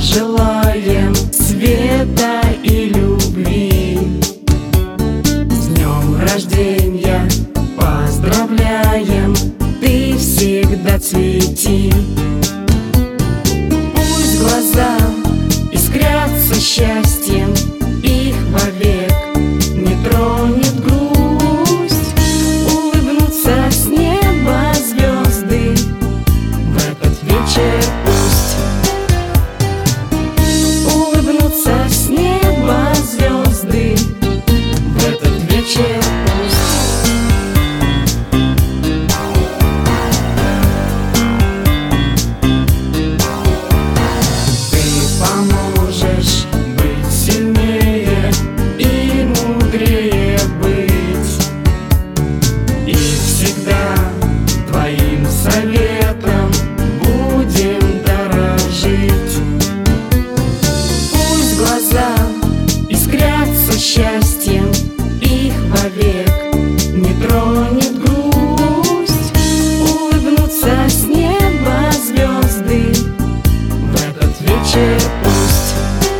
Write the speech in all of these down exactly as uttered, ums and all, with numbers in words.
желаем света и любви. С днем рождения поздравляем, ты всегда цвети. Пусть глаза искрятся счастьем, их вовек не тронет грусть. Улыбнутся с неба звезды в этот вечер пусть. Улыбнутся с неба звезды в этот вечер пусть. Ты поможешь быть сильнее и мудрее быть, и всегда твоим советом будем дорожить. Пусть глаза искрятся счастьем, их вовек не тронет грусть. Улыбнутся с неба звезды в этот вечер пусть.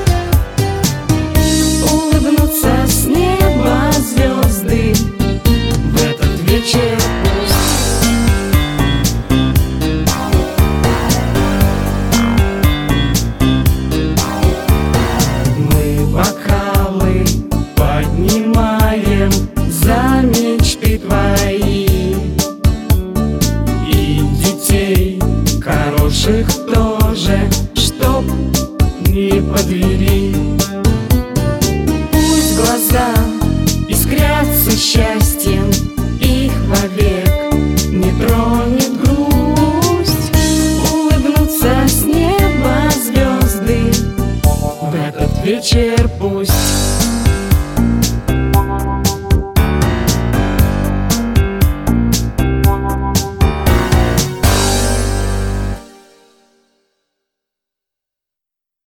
Улыбнутся с неба звезды в этот вечер пусть. Мы бокалы поднимаем за мечты твои, и детей хороших тоже, чтоб не подвели. Пусть глаза искрятся счастьем, их вовек не тронет грусть. Улыбнутся с неба звезды в этот вечер пусть.